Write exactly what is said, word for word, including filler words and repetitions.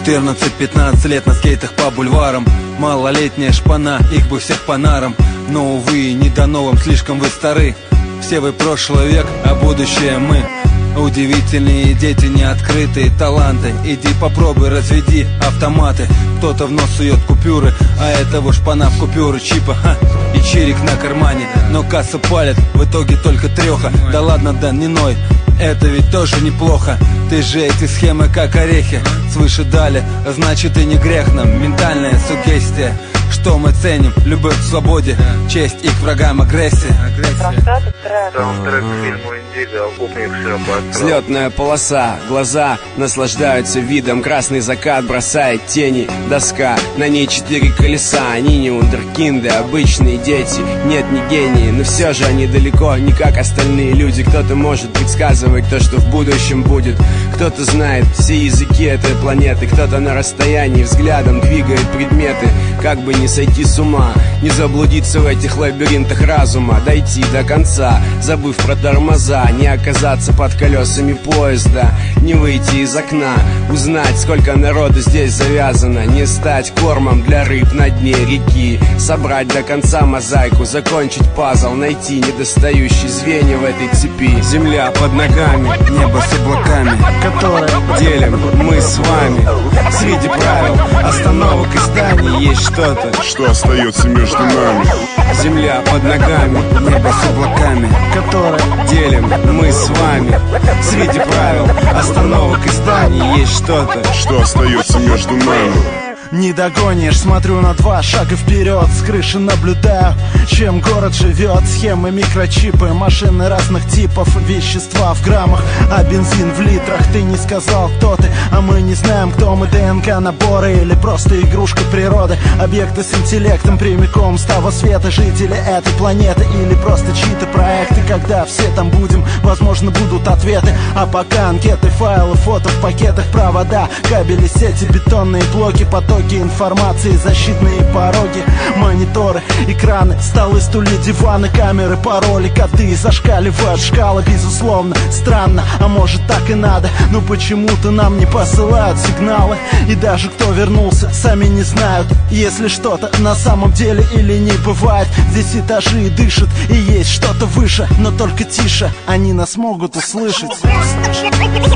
четырнадцать-пятнадцать лет на скейтах по бульварам. Малолетняя шпана, их бы всех по нарам. Но, увы, не до новым, слишком вы стары. Все вы прошлый век, а будущее мы. Удивительные дети, неоткрытые таланты. Иди попробуй, разведи автоматы. Кто-то в нос сует купюры, а этого шпана в купюры чипа, ха, и чирик на кармане. Но касса палит, в итоге только треха. Да ладно, да не ной, это ведь тоже неплохо. Ты же эти схемы как орехи свыше дали, значит и не грех нам. Ментальная суггестия, что мы ценим: любовь к свободе, честь и к врагам агрессия. Саундтрек к фильму «Индиго», упомнившего под Взлетная полоса, глаза наслаждаются видом. Красный закат бросает тени, доска, на ней четыре колеса. Они не вундеркинды, обычные дети. Нет, не гении, но все же они далеко не как остальные люди. Кто-то может предсказывать то, что в будущем будет. Кто-то знает все языки этой планеты. Кто-то на расстоянии взглядом двигает предметы. Как бы не сойти с ума, не заблудиться в этих лабиринтах разума, дойти до конца, забыв про тормоза, не оказаться под колесами поезда, не выйти из окна, узнать, сколько народу здесь завязано, не стать кормом для рыб на дне реки, собрать до конца мозаику, закончить пазл, найти недостающие звенья в этой цепи. Земля под ногами, небо с облаками, которые делим мы с вами. Среди правил, остановок и зданий есть что-то, что остается между нами. Земля под ногами, небо с облаками, которые делим мы с вами. Среди правил, остановок и зданий есть что-то, что остается между нами. Не догонишь, смотрю на два шага вперед. С крыши наблюдаю, чем город живет. Схемы, микрочипы, машины разных типов. Вещества в граммах, а бензин в литрах. Ты не сказал, кто ты, а мы не знаем, кто мы. ДНК наборы или просто игрушка природы. Объекты с интеллектом прямиком с того света. Жители этой планеты или просто чьи-то проекты. Когда все там будем, возможно, будут ответы. А пока анкеты, файлы, фото в пакетах, провода, кабели, сети, бетонные блоки, потоки информации, защитные пороги, мониторы, экраны, столы, стулья, диваны, камеры, пароли, коты зашкаливают, шкала, безусловно, странно, а может так и надо, но почему-то нам не посылают сигналы, и даже кто вернулся, сами не знают, если что-то на самом деле или не бывает. Здесь этажи дышат, и есть что-то выше, но только тише, они нас могут услышать.